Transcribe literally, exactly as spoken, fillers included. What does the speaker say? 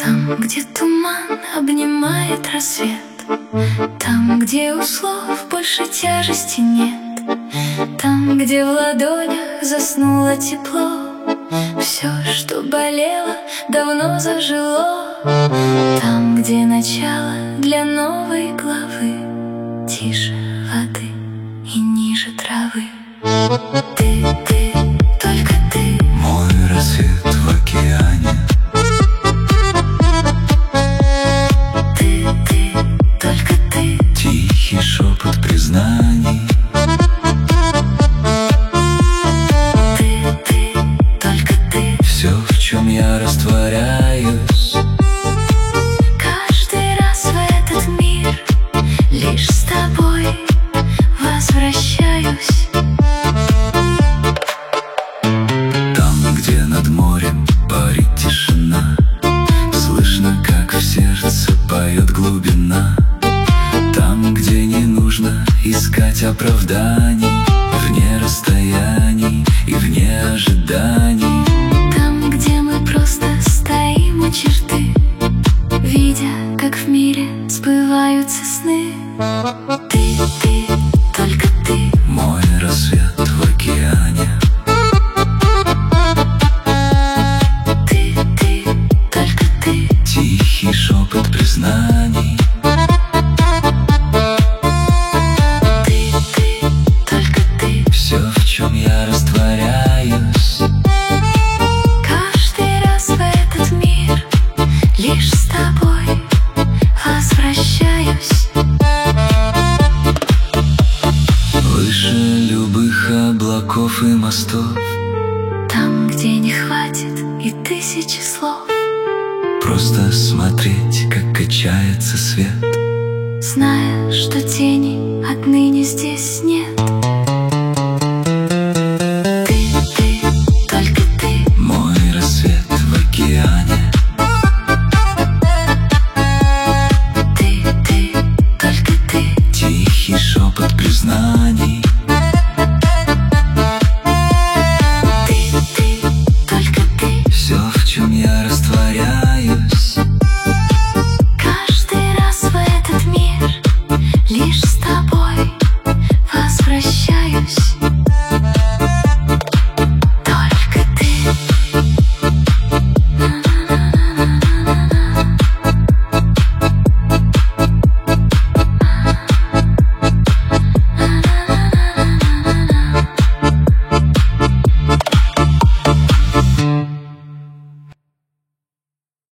Там, где туман обнимает рассвет, там, где у слов больше тяжести нет, там, где в ладонях заснуло тепло, все, что болело, давно зажило. Там, где начало для новой главы, тише воды и ниже травы. Ты, ты, только ты, мой рассвет в океане. Ты, ты, только ты, тихий шепот признаний. Ты, ты, только ты, все, в чем я растворяюсь. каждый раз в этот мир лишь с тобой возвращаюсь. Там, где над морем парит тишина, слышно, как в сердце поет глубина. Там, где не нужно искать оправданий, вне расстояний и вне ожиданий. Там, где мы просто стоим у черты, видя, как в мире сбываются сны. Ты, ты, только ты, мой рассвет в океане. Ты, ты, только ты, тихий шепот признаний. Ты, ты, только ты, все, в чем я растворяюсь. каждый раз в этот мир лишь с тобой возвращаюсь. Выше любых облаков и мостов, Там, где не хватит и тысячи слов, просто смотреть, как качается свет. зная, что тени отныне здесь нет.